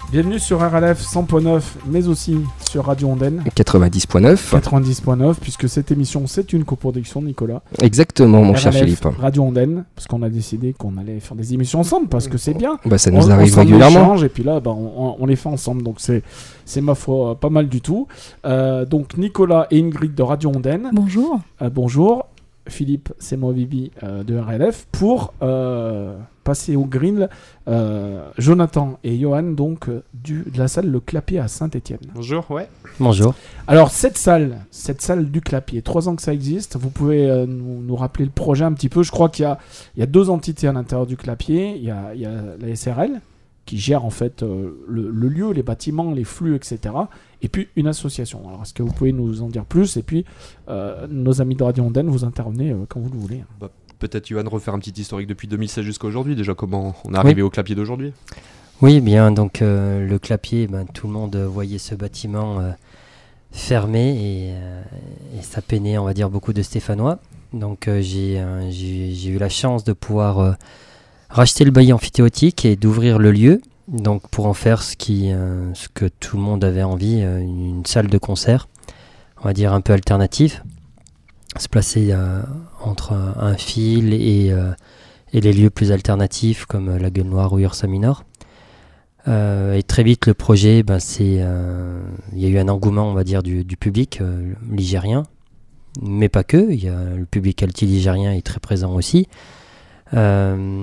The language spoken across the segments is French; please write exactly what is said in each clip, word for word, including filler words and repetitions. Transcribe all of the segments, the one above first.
Bienvenue sur R L F cent point neuf, mais aussi sur Radio Ondaine quatre-vingt-dix point neuf. quatre-vingt-dix point neuf, puisque cette émission, c'est une coproduction, Nicolas. Exactement, mon R L F, cher Philippe. Radio Ondaine, parce qu'on a décidé qu'on allait faire des émissions ensemble, parce que c'est bien. Bah, ça nous on, arrive on régulièrement. Échange, et puis là, bah, on, on les fait ensemble, donc c'est, c'est ma foi pas mal du tout. Euh, donc Nicolas et Ingrid de Radio Ondaine. Bonjour. Euh, bonjour. Philippe, c'est moi, Bibi, euh, de R L F, pour euh, passer au grill. Euh, Jonathan et Johan, donc, euh, du, de la salle Le Clapier à Saint-Étienne. Bonjour, ouais. Bonjour. Alors, cette salle, cette salle du Clapier, trois ans que ça existe, vous pouvez euh, nous, nous rappeler le projet un petit peu. Je crois qu'il y a, il y a deux entités à l'intérieur du Clapier. Il y a, il y a la S R L, qui gère en fait euh, le, le lieu, les bâtiments, les flux, et cetera. Et puis une association. Alors, est-ce que vous pouvez nous en dire plus? Et puis, euh, nos amis de Radio Ondaine, vous intervenez euh, quand vous le voulez. Bah, peut-être, Johan, refaire un petit historique depuis deux mille seize jusqu'à aujourd'hui. Déjà, comment on est arrivé oui. au Clapier d'aujourd'hui? Oui, bien. Donc, euh, le Clapier, ben, tout le monde voyait ce bâtiment euh, fermé et, euh, et ça peinait, on va dire, beaucoup de Stéphanois. Donc, euh, j'ai, euh, j'ai, j'ai eu la chance de pouvoir euh, racheter le bailli amphithéotique et d'ouvrir le lieu. Donc pour en faire ce, qui, euh, ce que tout le monde avait envie, euh, une, une salle de concert, on va dire un peu alternative, se placer euh, entre un, un fil et, euh, et les lieux plus alternatifs comme euh, la Gueule Noire ou Ursa Minor. Euh, et très vite le projet, ben, c'est, euh, il y a eu un engouement on va dire du, du public euh, ligérien, mais pas que, il y a, le public alti-ligérien est très présent aussi. Euh,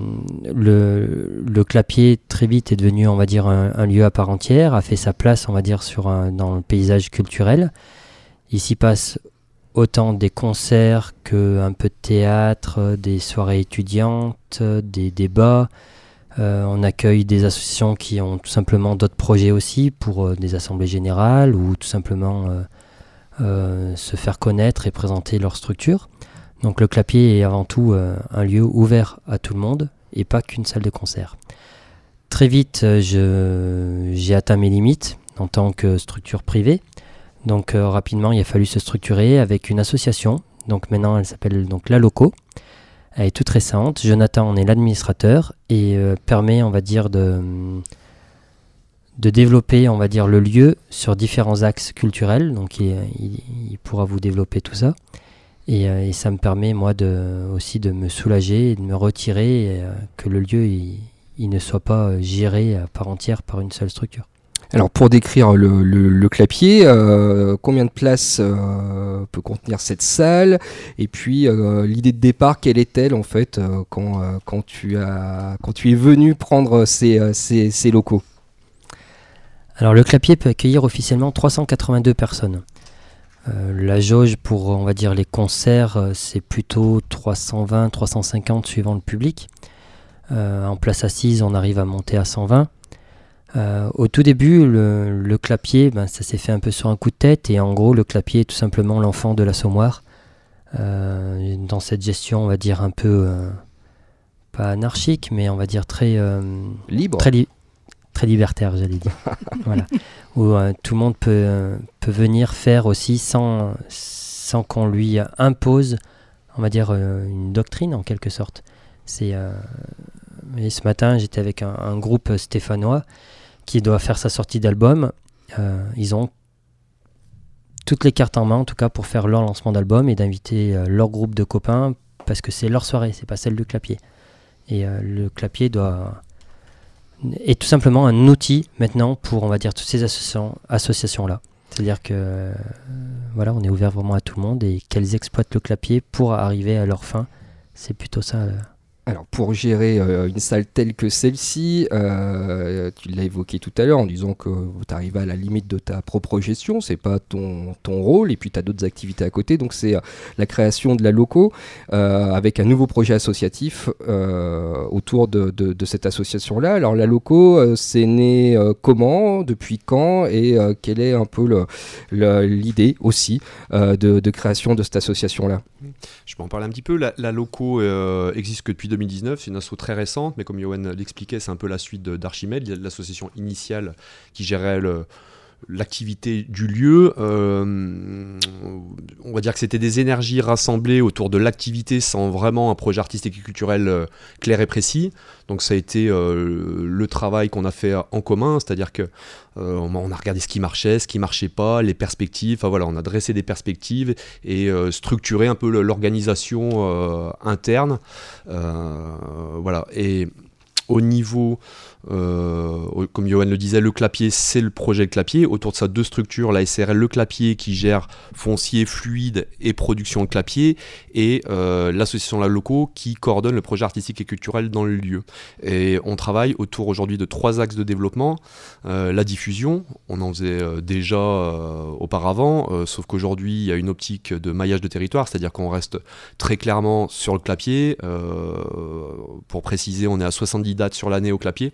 le, le Clapier très vite est devenu on va dire un, un lieu à part entière, a fait sa place on va dire sur un, dans le paysage culturel. Il s'y passe autant des concerts qu'un peu de théâtre, des soirées étudiantes, des débats. Euh, on accueille des associations qui ont tout simplement d'autres projets aussi pour euh, des assemblées générales ou tout simplement euh, euh, se faire connaître et présenter leur structure. Donc le Clapier est avant tout euh, un lieu ouvert à tout le monde et pas qu'une salle de concert. Très vite, euh, je, j'ai atteint mes limites en tant que structure privée. Donc euh, rapidement, il a fallu se structurer avec une association. Donc maintenant, elle s'appelle donc La Loco. Elle est toute récente. Jonathan en est l'administrateur et euh, permet, on va dire, de, de développer, on va dire, le lieu sur différents axes culturels. Donc il, il, il pourra vous développer tout ça. Et, euh, et ça me permet moi de, aussi de me soulager et de me retirer et, euh, que le lieu il, il ne soit pas euh, géré à part entière par une seule structure. Alors pour décrire le, le, le Clapier, euh, combien de places euh, peut contenir cette salle? Et puis euh, l'idée de départ, quelle est-elle en fait euh, quand, euh, quand, tu as, quand tu es venu prendre ces, ces, ces locaux? Alors le Clapier peut accueillir officiellement trois cent quatre-vingt-deux personnes. Euh, la jauge pour on va dire les concerts euh, c'est plutôt trois cent vingt à trois cent cinquante suivant le public. Euh, en place assise on arrive à monter à cent vingt. Euh, au tout début le, le Clapier ben, ça s'est fait un peu sur un coup de tête et en gros le Clapier est tout simplement l'enfant de l'Assommoir. Euh, dans cette gestion on va dire un peu euh, pas anarchique mais on va dire très euh, libre. Très libre. Très libertaire, j'allais dire. Voilà. Où euh, tout le monde peut, euh, peut venir faire aussi sans, sans qu'on lui impose, on va dire, euh, une doctrine en quelque sorte. C'est, euh, et ce matin, j'étais avec un, un groupe stéphanois qui doit faire sa sortie d'album. Euh, ils ont toutes les cartes en main, en tout cas, pour faire leur lancement d'album et d'inviter euh, leur groupe de copains parce que c'est leur soirée, c'est pas celle du Clapier. Et euh, le Clapier doit... est tout simplement un outil maintenant pour, on va dire, toutes ces associations, associations-là. C'est-à-dire que euh, voilà, on est ouvert vraiment à tout le monde et qu'elles exploitent le Clapier pour arriver à leur fin. C'est plutôt ça. Euh, Alors pour gérer euh, une salle telle que celle-ci, euh, tu l'as évoqué tout à l'heure en disant que tu arrives à la limite de ta propre gestion, c'est pas ton, ton rôle, et puis tu as d'autres activités à côté, donc c'est euh, la création de la Loco euh, avec un nouveau projet associatif euh, autour de, de, de cette association-là. Alors la Loco, euh, c'est né euh, comment, depuis quand, et euh, quelle est un peu le, le, l'idée aussi euh, de, de création de cette association-là? Je peux en parler un petit peu. La, la Loco euh, existe que depuis deux mille dix-neuf, c'est une asso très récente, mais comme Johan l'expliquait, c'est un peu la suite de, d'Archimède, l'association initiale qui gérait le, l'activité du lieu, euh, on va dire que c'était des énergies rassemblées autour de l'activité sans vraiment un projet artistique et culturel euh, clair et précis. Donc ça a été euh, le travail qu'on a fait en commun, c'est-à-dire que euh, on a regardé ce qui marchait, ce qui marchait pas, les perspectives. Enfin voilà, on a dressé des perspectives et euh, structuré un peu l'organisation euh, interne. Euh, voilà. Et au niveau, euh, comme Johan le disait, le Clapier, c'est le projet Clapier. Autour de ça, deux structures, la S R L, le Clapier, qui gère foncier, fluide et production Clapier, et euh, l'association La Loco, qui coordonne le projet artistique et culturel dans le lieu. Et on travaille autour aujourd'hui de trois axes de développement. Euh, la diffusion, on en faisait euh, déjà euh, auparavant, euh, sauf qu'aujourd'hui, il y a une optique de maillage de territoire, c'est-à-dire qu'on reste très clairement sur le Clapier. Euh, pour préciser, on est à soixante-dix dates sur l'année au Clapier.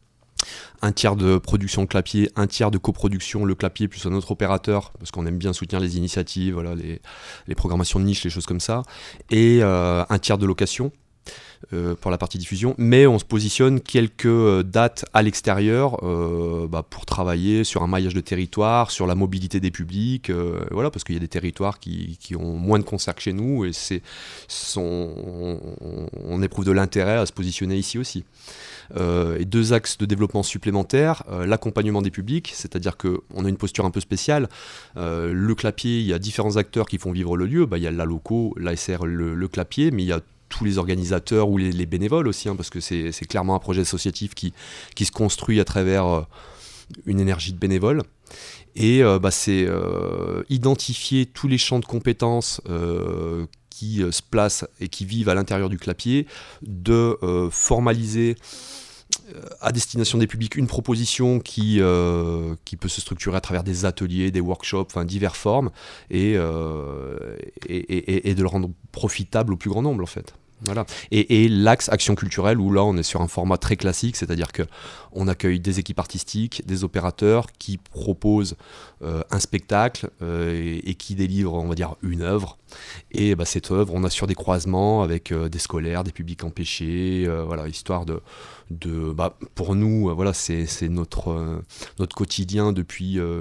Un tiers de production de Clapier, un tiers de coproduction, le Clapier plus un autre opérateur, parce qu'on aime bien soutenir les initiatives, voilà, les, les programmations de niche, les choses comme ça, et euh, un tiers de location euh, pour la partie diffusion, mais on se positionne quelques dates à l'extérieur euh, bah, pour travailler sur un maillage de territoire, sur la mobilité des publics, euh, voilà, parce qu'il y a des territoires qui, qui ont moins de concerts que chez nous, et c'est, sont, on, on éprouve de l'intérêt à se positionner ici aussi. Euh, et deux axes de développement supplémentaires, euh, l'accompagnement des publics, c'est-à-dire qu'on a une posture un peu spéciale. Euh, le Clapier, il y a différents acteurs qui font vivre le lieu, bah, il y a la Loco, l'A S R, le, le Clapier, mais il y a tous les organisateurs ou les, les bénévoles aussi, hein, parce que c'est, c'est clairement un projet associatif qui, qui se construit à travers euh, une énergie de bénévoles. Et euh, bah, c'est euh, identifier tous les champs de compétences euh, qui euh, se placent et qui vivent à l'intérieur du Clapier, de euh, formaliser euh, à destination des publics une proposition qui, euh, qui peut se structurer à travers des ateliers, des workshops, enfin diverses formes, et, euh, et, et, et de le rendre profitable au plus grand nombre en fait. Voilà. Et, et l'axe action culturelle, où là on est sur un format très classique, c'est-à-dire qu'on accueille des équipes artistiques, des opérateurs qui proposent euh, un spectacle euh, et, et qui délivrent, on va dire, une œuvre. Et bah, cette œuvre, on assure des croisements avec euh, des scolaires, des publics empêchés, euh, voilà, histoire de, de bah, pour nous, euh, voilà, c'est, c'est notre, euh, notre quotidien depuis euh,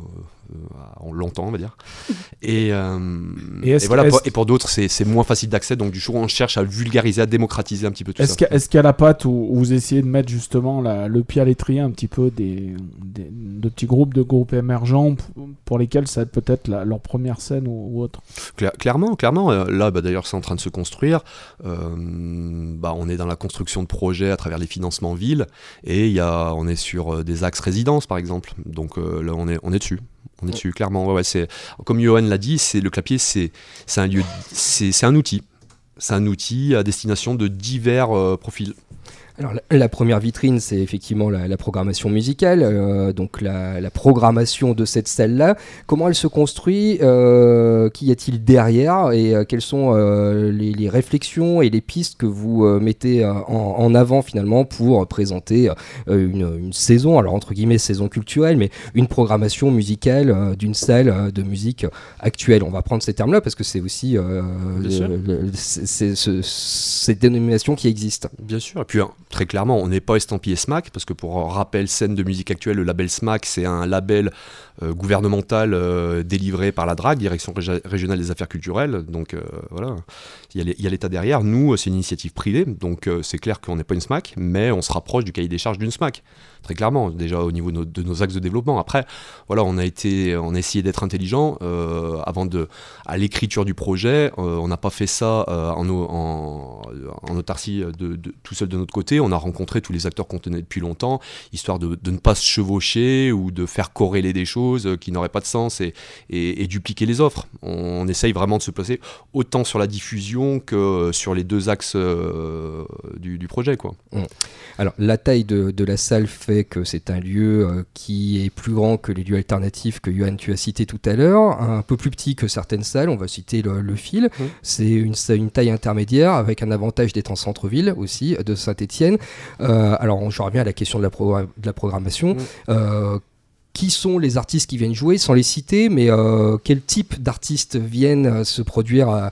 euh, longtemps, on va dire. Et, euh, et, et voilà, pour, que... et pour d'autres, c'est, c'est moins facile d'accès, donc du coup, on cherche à vulgariser, à démocratiser un petit peu tout est-ce ça. Qu est-ce qu'il y a la patte où, où vous essayez de mettre justement la, le pied à l'étrier un petit peu des, des, de petits groupes, de groupes émergents pour lesquels ça va être peut-être la, leur première scène ou, ou autre? Cla- Clairement, clairement. Euh, là, bah, d'ailleurs, c'est en train de se construire. Euh, bah, on est dans la construction de projets à travers les financements villes, et y a, on est sur euh, des axes résidences, par exemple. Donc euh, là, on est, on est dessus. On est dessus, clairement. Ouais, ouais, c'est, comme Johan l'a dit, c'est, le Clapier, c'est, c'est un lieu, c'est, c'est un outil. C'est un outil à destination de divers euh, profils. Alors la, la première vitrine, c'est effectivement la, la programmation musicale, euh, donc la, la programmation de cette salle-là. Comment elle se construit, euh, qu'y a-t-il derrière, et euh, quelles sont euh, les, les réflexions et les pistes que vous euh, mettez euh, en, en avant finalement pour présenter euh, une, une saison, alors entre guillemets saison culturelle, mais une programmation musicale euh, d'une salle euh, de musique actuelle. On va prendre ces termes-là parce que c'est aussi euh, le, le, c'est, c'est, c'est, cette dénomination qui existe. Bien sûr, et puis hein, très clairement, on n'est pas estampillé S M A C, parce que pour rappel, scène de musique actuelle, le label S M A C, c'est un label euh, gouvernemental euh, délivré par la D R A C, Direction Rég- Régionale des Affaires Culturelles, donc euh, voilà, il y, y a l'État derrière. Nous, c'est une initiative privée, donc euh, c'est clair qu'on n'est pas une S M A C, mais on se rapproche du cahier des charges d'une S M A C, très clairement, déjà au niveau de nos, de nos axes de développement. Après, voilà, on a, été, on a essayé d'être intelligent euh, avant de, à l'écriture du projet, euh, on n'a pas fait ça euh, en, en, en autarcie de, de, tout seul de notre côté. On a rencontré tous les acteurs qu'on tenait depuis longtemps, histoire de, de ne pas se chevaucher ou de faire corréler des choses qui n'auraient pas de sens et, et, et dupliquer les offres. On, on essaye vraiment de se placer autant sur la diffusion que sur les deux axes euh, du, du projet, quoi. Alors, la taille de, de la salle fait que c'est un lieu euh, qui est plus grand que les lieux alternatifs que Johan, tu as cité tout à l'heure, un peu plus petit que certaines salles. On va citer le, le Fil. Mmh. C'est une, une taille intermédiaire avec un avantage d'être en centre-ville aussi, de Saint-Étienne. Euh, alors, je reviens à la question de la, pro- de la programmation. Mmh. Euh, Qui sont les artistes qui viennent jouer, sans les citer, mais euh, quel type d'artistes viennent euh, se produire à,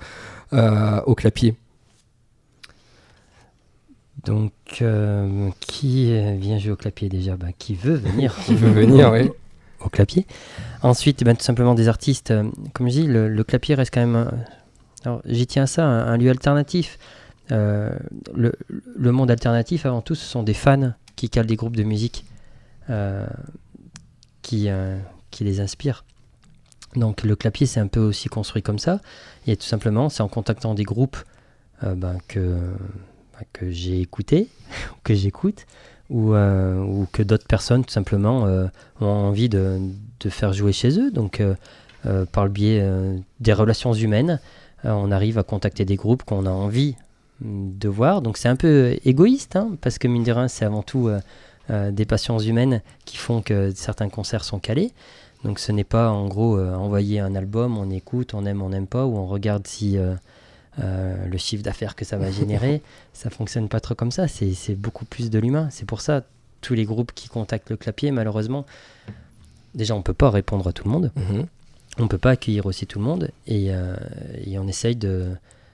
à, au Clapier? Donc, euh, qui vient jouer au Clapier déjà? Bah, qui veut venir? Qui veut venir, oui. au clapier. Ensuite, ben, tout simplement des artistes, euh, comme je dis, le, le clapier reste quand même, un, alors j'y tiens à ça, un, un lieu alternatif. Euh, le, le monde alternatif, avant tout, ce sont des fans qui calent des groupes de musique euh, qui, euh, qui les inspirent. Donc le clapier, c'est un peu aussi construit comme ça. Et tout simplement, c'est en contactant des groupes euh, ben, que, ben, que j'ai écoutés, que j'écoute, ou, euh, ou que d'autres personnes, tout simplement, euh, ont envie de, de faire jouer chez eux. Donc euh, euh, par le biais euh, des relations humaines, euh, on arrive à contacter des groupes qu'on a envie de voir. Donc c'est un peu égoïste, hein, parce que mine de rien, c'est avant tout euh, euh, des passions humaines qui font que certains concerts sont calés. Donc ce n'est pas en gros euh, envoyer un album, on écoute, on aime, on n'aime pas, ou on regarde si euh, euh, le chiffre d'affaires que ça va générer. Ça fonctionne pas trop comme ça, c'est, c'est beaucoup plus de l'humain. C'est pour ça, tous les groupes qui contactent le clapier, malheureusement, déjà on peut pas répondre à tout le monde, mm-hmm. on peut pas accueillir aussi tout le monde, et, euh, et on essaye de...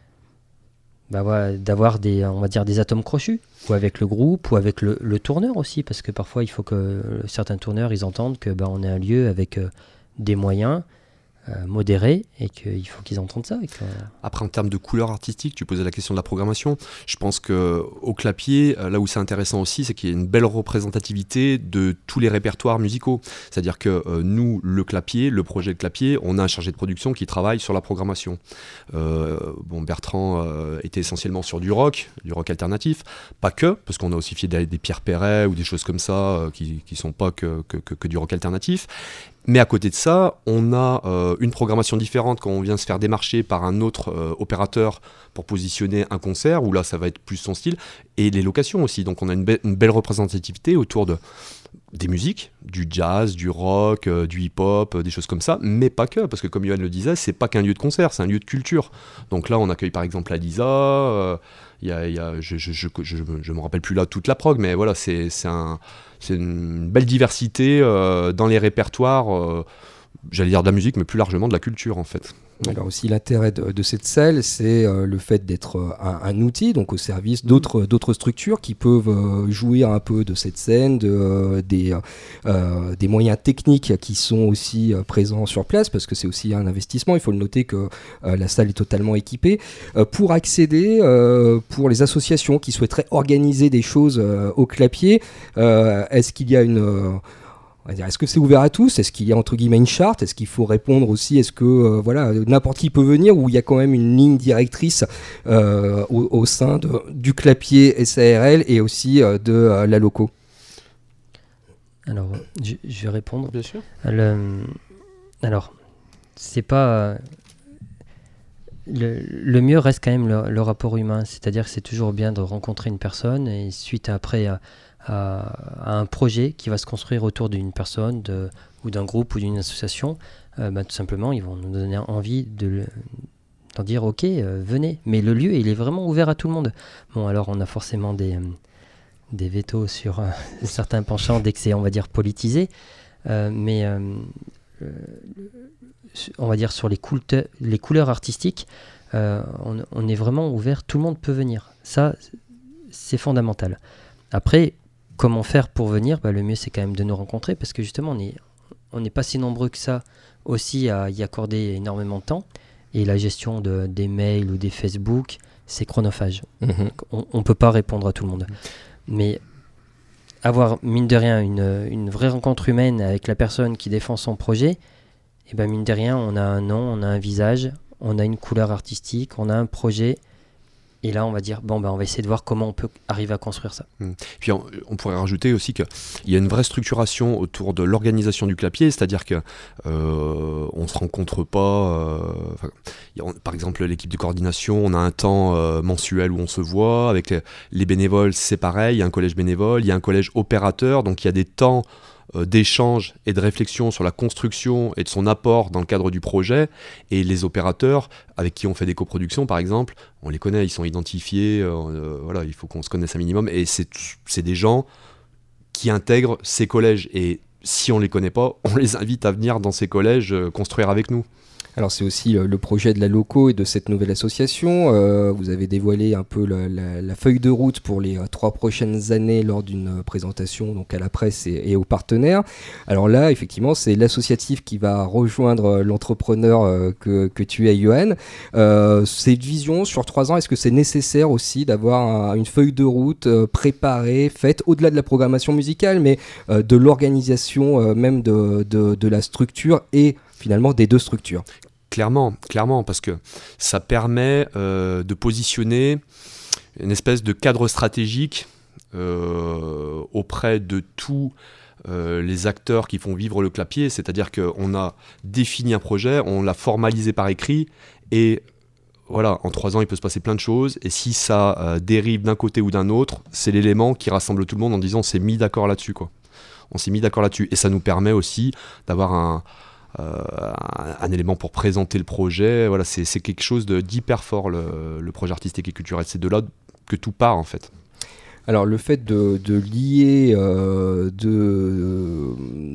Bah voilà, d'avoir des, on va dire, des atomes crochus, ou avec le groupe, ou avec le, le tourneur aussi, parce que parfois il faut que euh, certains tourneurs ils entendent que bah, on est un lieu avec euh, des moyens euh, modérés, et qu'il faut qu'ils entendent ça. Et que... Après, en termes de couleur artistique, tu posais la question de la programmation. Je pense qu'au clapier, là où c'est intéressant aussi, c'est qu'il y a une belle représentativité de tous les répertoires musicaux. C'est-à-dire que euh, nous, le clapier, le projet de clapier, on a un chargé de production qui travaille sur la programmation. Euh, bon, Bertrand euh, était essentiellement sur du rock, du rock alternatif, pas que, parce qu'on a aussi fait des, des Pierre Perret ou des choses comme ça euh, qui qui sont pas que, que, que, que du rock alternatif. Mais à côté de ça, on a euh, une programmation différente quand on vient se faire démarcher par un autre euh, opérateur pour positionner un concert, où là ça va être plus son style, et les locations aussi. Donc on a une, be- une belle représentativité autour de des musiques, du jazz, du rock, euh, du hip-hop, euh, des choses comme ça, mais pas que, parce que comme Johan le disait, c'est pas qu'un lieu de concert, c'est un lieu de culture. Donc là, on accueille par exemple Alisa, euh, y a, y a, je, je, je, je, je me rappelle plus là toute la prog, mais voilà, c'est, c'est, un, c'est une belle diversité euh, dans les répertoires, euh, j'allais dire de la musique, mais plus largement de la culture en fait. Alors aussi l'intérêt de, de cette salle, c'est euh, le fait d'être euh, un, un outil, donc au service d'autres, d'autres structures qui peuvent euh, jouir un peu de cette scène, de, euh, des, euh, des moyens techniques qui sont aussi euh, présents sur place, parce que c'est aussi un investissement. Il faut le noter que euh, la salle est totalement équipée. Euh, pour accéder, euh, pour les associations qui souhaiteraient organiser des choses euh, au clapier, euh, est-ce qu'il y a une... Euh, On va dire, est-ce que c'est ouvert à tous ? Est-ce qu'il y a entre guillemets une charte ? Est-ce qu'il faut répondre aussi ? Est-ce que euh, voilà, n'importe qui peut venir, ou il y a quand même une ligne directrice euh, au, au sein de, du clapier S A R L et aussi euh, de euh, la loco ? Alors, je, je vais répondre. Bien sûr. Le, alors, c'est pas... Le, le mieux reste quand même le, le rapport humain, c'est-à-dire que c'est toujours bien de rencontrer une personne, et suite à, après à, à, à un projet qui va se construire autour d'une personne de, ou d'un groupe ou d'une association, euh, bah, tout simplement ils vont nous donner envie de d'en dire ok, euh, venez. Mais le lieu il est vraiment ouvert à tout le monde. Bon, alors on a forcément des, euh, des vétos sur euh, certains penchants dès que c'est, on va dire, politisé, euh, mais euh, euh, on va dire sur les, coulte- les couleurs artistiques, euh, on, on est vraiment ouvert, tout le monde peut venir. Ça, c'est fondamental. Après, comment faire pour venir ? Bah, le mieux, c'est quand même de nous rencontrer, parce que justement, on n'est on n'est pas si nombreux que ça aussi à y accorder énormément de temps. Et la gestion de, des mails ou des Facebook, c'est chronophage. Mmh. On ne peut pas répondre à tout le monde. Mais avoir, mine de rien, une, une vraie rencontre humaine avec la personne qui défend son projet, et ben mine de rien, on a un nom, on a un visage, on a une couleur artistique, on a un projet. Et là, on va dire, bon, ben, on va essayer de voir comment on peut arriver à construire ça. Mmh. Puis on, on pourrait rajouter aussi qu'il y a une vraie structuration autour de l'organisation du clapier, c'est-à-dire qu'on euh, ne se rencontre pas. Euh, a, par exemple, l'équipe de coordination, on a un temps euh, mensuel où on se voit. Avec les, les bénévoles, c'est pareil. Il y a un collège bénévole, il y a un collège opérateur. Donc il y a des temps d'échange et de réflexion sur la construction et de son apport dans le cadre du projet, et les opérateurs avec qui on fait des coproductions par exemple, on les connaît, ils sont identifiés, euh, voilà, il faut qu'on se connaisse un minimum, et c'est, c'est des gens qui intègrent ces collèges, et si on les connaît pas, on les invite à venir dans ces collèges euh, construire avec nous. Alors c'est aussi le, le projet de la Loco et de cette nouvelle association. Euh, vous avez dévoilé un peu la, la, la feuille de route pour les euh, trois prochaines années lors d'une euh, présentation donc à la presse et, et aux partenaires. Alors là, effectivement, c'est l'associatif qui va rejoindre euh, l'entrepreneur euh, que, que tu es, Johan. Euh, cette vision sur trois ans, est-ce que c'est nécessaire aussi d'avoir un, une feuille de route euh, préparée, faite au-delà de la programmation musicale, mais euh, de l'organisation euh, même de, de, de la structure et finalement des deux structures? Clairement, clairement, parce que ça permet euh, de positionner une espèce de cadre stratégique euh, auprès de tous euh, les acteurs qui font vivre le clapier, c'est-à-dire qu'on a défini un projet, on l'a formalisé par écrit, et voilà, en trois ans il peut se passer plein de choses, et si ça euh, dérive d'un côté ou d'un autre, c'est l'élément qui rassemble tout le monde en disant on s'est mis d'accord là-dessus, quoi. On s'est mis d'accord là-dessus, et ça nous permet aussi d'avoir un... Euh, un, un élément pour présenter le projet. Voilà, c'est, c'est quelque chose de, d'hyper fort, le, le projet artistique et culturel. C'est de là que tout part, en fait. Alors, le fait de, de lier euh, de, euh,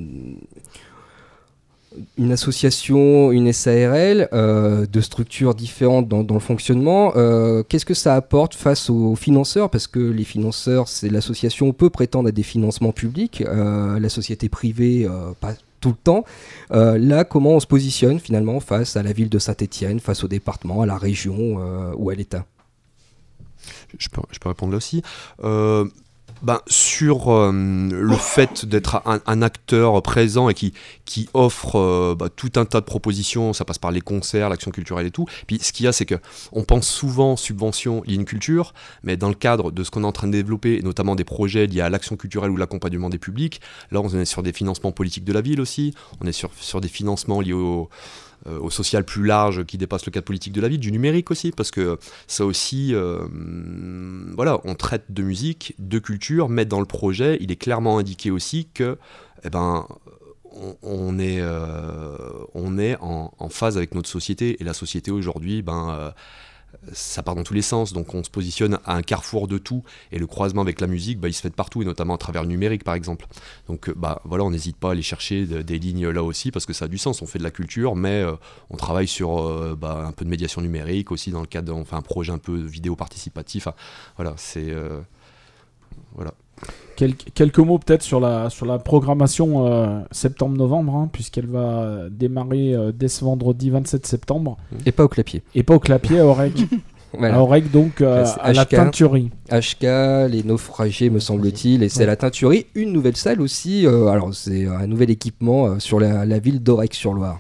une association, une S A R L, euh, de structures différentes dans, dans le fonctionnement, euh, qu'est-ce que ça apporte face aux financeurs? Parce que les financeurs, c'est l'association peut prétendre à des financements publics, euh, la société privée, euh, pas tout le temps. Euh, là, comment on se positionne finalement face à la ville de Saint-Étienne, face au département, à la région euh, ou à l'État? je peux, je peux répondre là aussi. Euh, ben, sur euh, le fait d'être un, un acteur présent et qui, qui offre euh, bah, tout un tas de propositions, ça passe par les concerts, l'action culturelle et tout. Puis ce qu'il y a, c'est qu'on pense souvent subvention liée à une culture, mais dans le cadre de ce qu'on est en train de développer, et notamment des projets liés à l'action culturelle ou l'accompagnement des publics, là on est sur des financements politiques de la ville aussi, on est sur, sur des financements liés au... Euh, au social plus large qui dépasse le cadre politique de la ville, du numérique aussi, parce que ça aussi, euh, voilà, on traite de musique, de culture, mais dans le projet, il est clairement indiqué aussi que, eh ben, on, on est, euh, on est en, en phase avec notre société, et la société aujourd'hui, ben, euh, ça part dans tous les sens, donc on se positionne à un carrefour de tout, et le croisement avec la musique, bah, il se fait de partout, et notamment à travers le numérique par exemple. Donc bah, voilà, on n'hésite pas à aller chercher de, des lignes là aussi, parce que ça a du sens, on fait de la culture, mais euh, on travaille sur euh, bah, un peu de médiation numérique aussi, dans le cadre, on fait un projet un peu vidéo participatif, enfin, voilà, c'est... Euh, voilà. Quel, quelques mots peut-être sur la, sur la programmation euh, septembre-novembre, hein, puisqu'elle va démarrer euh, dès ce vendredi vingt-sept septembre. Et pas au clapier. Et pas au clapier, à Oreg. Voilà. À Oreg, donc euh, à la teinturerie. H K, les naufragés me semble-t-il, et c'est ouais. La teinturerie, une nouvelle salle aussi, euh, alors c'est un nouvel équipement euh, sur la, la ville d'Oreg-sur-Loire.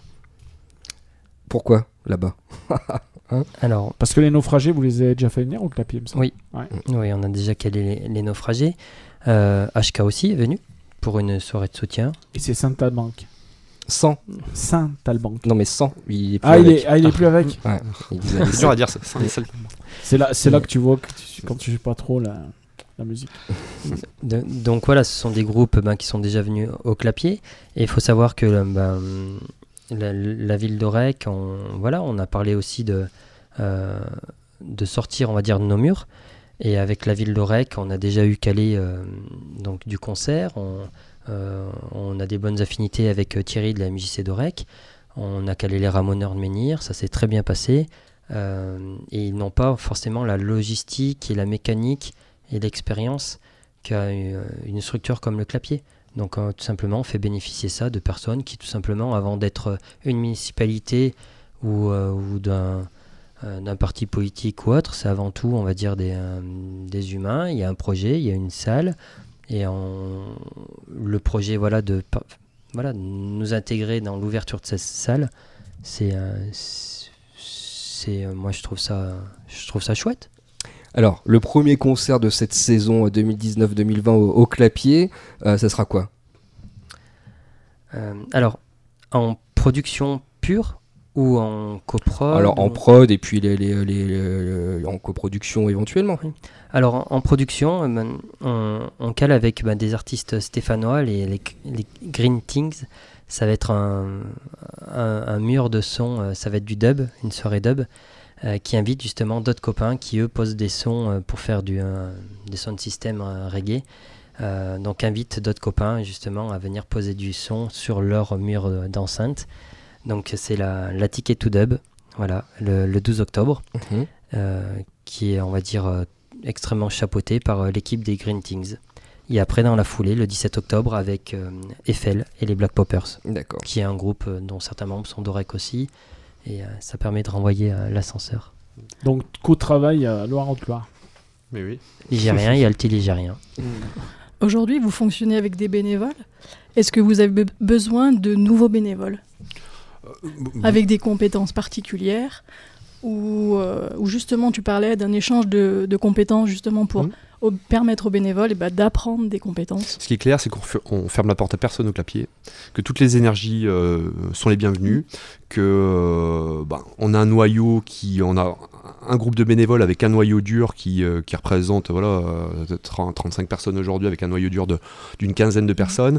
Pourquoi là-bas? Hein Alors, parce que les naufragés, vous les avez déjà fait venir au clapier, me semble. Oui, ouais. Oui, on a déjà calé les, les naufragés. Euh, H K aussi est venu pour une soirée de soutien. Et c'est Saint-Albanque. cent. Saint-Albanque. Non mais cent. Il est plus ah, avec. il est, ah, il est plus avec. Ouais. C'est dur à dire ça. C'est là, c'est là que tu vois que tu, quand tu joues pas trop la, la musique. De, donc voilà, ce sont des groupes ben, qui sont déjà venus au clapier. Et il faut savoir que ben, la, la ville d'Oreg, on, voilà, on a parlé aussi de, euh, de sortir, on va dire, de nos murs. Et avec la ville d'Oreg, on a déjà eu calé euh, donc, du concert. On, euh, on a des bonnes affinités avec euh, Thierry de la M J C d'Oreg. On a calé les Ramoneurs de Menhir. Ça s'est très bien passé. Euh, et ils n'ont pas forcément la logistique et la mécanique et l'expérience qu'a une, une structure comme le clapier. Donc euh, tout simplement, on fait bénéficier ça de personnes qui, tout simplement, avant d'être une municipalité ou, euh, ou d'un... d'un parti politique ou autre, c'est avant tout, on va dire, des, euh, des humains. Il y a un projet, il y a une salle, et on, le projet, voilà, de voilà, nous intégrer dans l'ouverture de cette salle, c'est, euh, c'est, moi, je trouve ça, je trouve ça chouette. Alors, le premier concert de cette saison deux mille dix-neuf deux mille vingt au, au clapier, euh, ça sera quoi? euh, Alors, en production pure ou en coprod? Alors en ou... prod et puis les, les, les, les, en coproduction éventuellement. Oui. Alors en, en production, ben, on, on cale avec ben, des artistes stéphanois, les, les, les Green Things. Ça va être un, un, un mur de son, ça va être du dub, une soirée dub, euh, qui invite justement d'autres copains qui eux posent des sons euh, pour faire du, euh, des sound system euh, reggae. Euh, donc invite d'autres copains justement à venir poser du son sur leur mur d'enceinte. Donc c'est la, la Ticket to Dub, voilà, le, le douze octobre, mmh. euh, qui est, on va dire, euh, extrêmement chapeauté par euh, l'équipe des Green Things. Et après, dans la foulée, le dix-sept octobre, avec euh, Eiffel et les Black Poppers, D'accord. qui est un groupe euh, dont certains membres sont d'Orec aussi, et euh, ça permet de renvoyer euh, l'ascenseur. Donc, coup de travail à Loire-Haute-Loire. Mais oui. Ligérien et alti-ligérien. Aujourd'hui, vous fonctionnez avec des bénévoles. Est-ce que vous avez be- besoin de nouveaux bénévoles euh, avec des compétences particulières ou, euh, ou justement, tu parlais d'un échange de, de compétences justement pour mmh. au, permettre aux bénévoles eh ben, d'apprendre des compétences. Ce qui est clair, c'est qu'on f- on ferme la porte à personne au clapier, que toutes les énergies euh, sont les bienvenues, mmh. que euh, bah, on a un noyau qui, on a un groupe de bénévoles avec un noyau dur qui, euh, qui représente voilà, euh, trente, trente-cinq personnes aujourd'hui, avec un noyau dur de, d'une quinzaine de personnes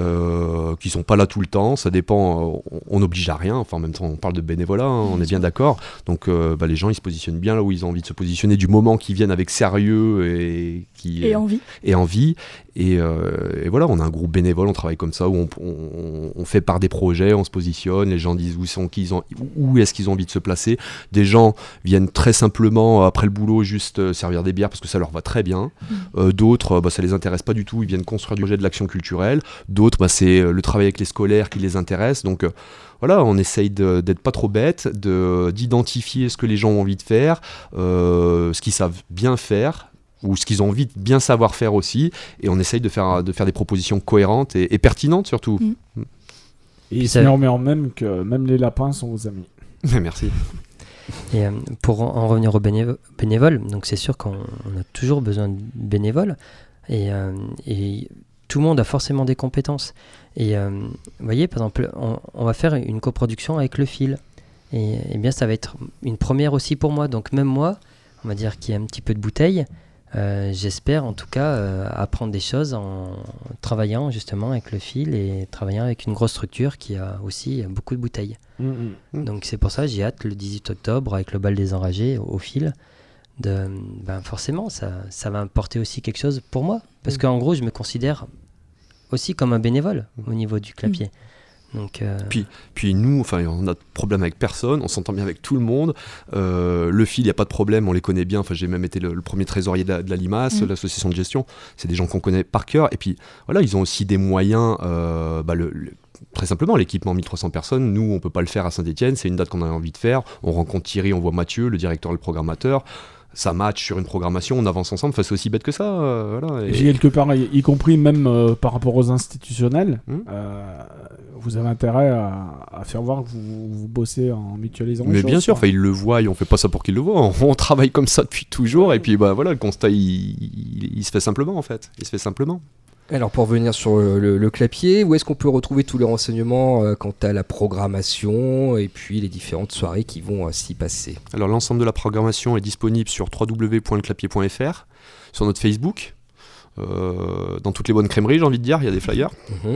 euh, qui ne sont pas là tout le temps. Ça dépend, on n'oblige à rien. Enfin, en même temps, on parle de bénévolat, hein, on est bien d'accord. Donc, euh, bah, les gens, ils se positionnent bien là où ils ont envie de se positionner, du moment qu'ils viennent avec sérieux et, qui, et envie. Et, envie. Et, euh, et voilà, on a un groupe bénévole, on travaille comme ça, où on, on, on fait par des projets, on se positionne, les gens disent où, sont, qui ils ont, où est-ce qu'ils ont envie de se placer. Des gens viennent très simplement après le boulot juste euh, servir des bières parce que ça leur va très bien. Mmh. Euh, d'autres, bah, ça les intéresse pas du tout, ils viennent construire du projet de l'action culturelle. D'autres, bah, c'est le travail avec les scolaires qui les intéresse. Donc euh, voilà, on essaye de, d'être pas trop bête, de, d'identifier ce que les gens ont envie de faire, euh, ce qu'ils savent bien faire, ou ce qu'ils ont envie de bien savoir faire aussi, et on essaye de faire, de faire des propositions cohérentes et, et pertinentes surtout. Mmh. Et il se met en même que même les lapins sont vos amis. Merci. Et euh, pour en, en revenir aux bénévo- bénévoles, donc c'est sûr qu'on on a toujours besoin de bénévoles, et, euh, et tout le monde a forcément des compétences. Et euh, vous voyez, par exemple, on, on va faire une coproduction avec le Fil, et, et bien ça va être une première aussi pour moi. Donc même moi, on va dire qu'il y a un petit peu de bouteille. Euh, j'espère en tout cas euh, apprendre des choses en travaillant justement avec le Fil et travaillant avec une grosse structure qui a aussi beaucoup de bouteilles. Mmh. Donc c'est pour ça que j'ai hâte le dix-huit octobre avec le bal des enragés au, au Fil. De, ben forcément ça, ça va apporter aussi quelque chose pour moi parce mmh. qu'en gros je me considère aussi comme un bénévole mmh. au niveau du clapier. Mmh. Donc, euh... puis, puis nous, enfin, on a de problème avec personne, on s'entend bien avec tout le monde. Euh, le Fil, il n'y a pas de problème, on les connaît bien. Enfin, j'ai même été le, le premier trésorier de la, de la Limace, mmh. l'association de gestion. C'est des gens qu'on connaît par cœur. Et puis, voilà, ils ont aussi des moyens. Euh, bah, le, le, très simplement, l'équipement mille trois cents personnes, nous, on ne peut pas le faire à Saint-Étienne. C'est une date qu'on a envie de faire. On rencontre Thierry, on voit Mathieu, le directeur et le programmateur. Ça match sur une programmation, on avance ensemble, enfin, c'est aussi bête que ça. Euh, voilà, et... J'ai quelque part, y, y compris même euh, par rapport aux institutionnels, mmh. euh, vous avez intérêt à, à faire voir que vous, vous bossez en mutualisant les Mais choses. bien sûr, ils le voient, et on fait pas ça pour qu'ils le voient, on, on travaille comme ça depuis toujours, et puis bah, voilà, le constat, il, il, il se fait simplement en fait, il se fait simplement. Alors pour revenir sur le, le, le clapier, où est-ce qu'on peut retrouver tous les renseignements euh, quant à la programmation et puis les différentes soirées qui vont euh, s'y passer? Alors l'ensemble de la programmation est disponible sur w w w point le clapier point f r, sur notre Facebook, euh, dans toutes les bonnes crèmeries j'ai envie de dire, il y a des flyers. Mmh.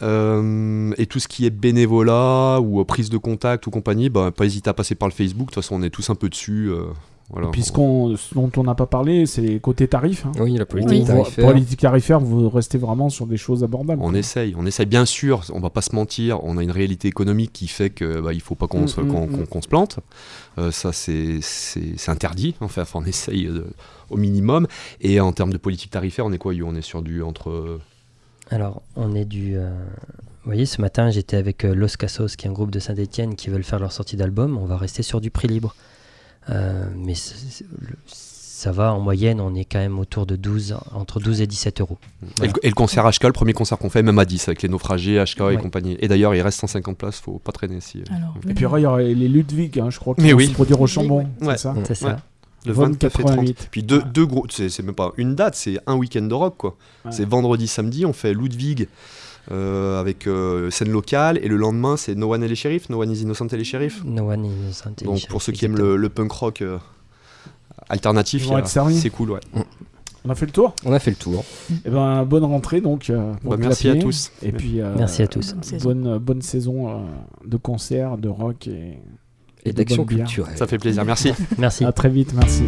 Euh, et tout ce qui est bénévolat ou euh, prise de contact ou compagnie, bah, pas hésiter à passer par le Facebook, de toute façon on est tous un peu dessus. Euh, Voilà. Et puis ce, qu'on, ce dont on n'a pas parlé, c'est les côtés tarifs. Hein. Oui, la politique oui. tarifaire. Pour la politique tarifaire, vous restez vraiment sur des choses abordables. On quoi. essaye, on essaye bien sûr, on va pas se mentir, on a une réalité économique qui fait que bah, il faut pas qu'on, mmh, se, qu'on, mmh. qu'on, qu'on se plante. Euh, ça c'est, c'est, c'est interdit, enfin, on essaye de, au minimum. Et en termes de politique tarifaire, on est quoi? On est sur du entre... Alors, on est du... Euh... Vous voyez, ce matin, j'étais avec euh, Los Casos, qui est un groupe de Saint-Étienne qui veulent faire leur sortie d'album. On va rester sur du prix libre. Euh, mais c'est, c'est, ça va, en moyenne, on est quand même autour de douze, entre douze et dix-sept euros. Voilà. Et, le, et le concert H K, le premier concert qu'on fait, même à dix, avec les naufragés, H K ouais. et compagnie. Et d'ailleurs, il reste cent cinquante places, faut pas traîner. Si, Alors, et puis il y aura les Ludwig, hein, je crois, qui mais vont oui. se produire au Chambon. Ouais. C'est ça, c'est ça. Ouais. Le vingt-quatre et trente. Puis deux, ouais. deux gros, c'est, c'est même pas une date, c'est un week-end de rock, quoi. Ouais. C'est vendredi, samedi, on fait Ludwig. Euh, avec euh, scène locale, et le lendemain c'est No One et les Shérifs, No One is Innocent et les Shérifs. No One is Innocent et les Donc Shérifs, pour ceux qui aiment le, le punk rock euh, alternatif, a, c'est cool, ouais. Mm. On a fait le tour. On a fait le tour. Et ben bonne rentrée donc. Euh, bah, merci à tous. Et puis euh, merci à tous. Bonne bonne, bonne saison euh, de concerts, de rock et, et, et d'action culturelle. Ça fait plaisir. Merci. Merci. À très vite. Merci.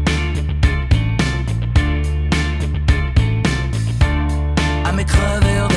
À mes travers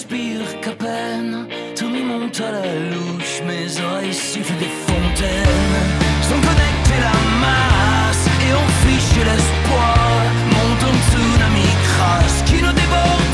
respire qu'à peine. Tout m'y monte à la louche, mes oreilles sifflent des fontaines. Sans connecter la masse et on fiche l'espoir. Monte un tsunami crasse qui nous déborde.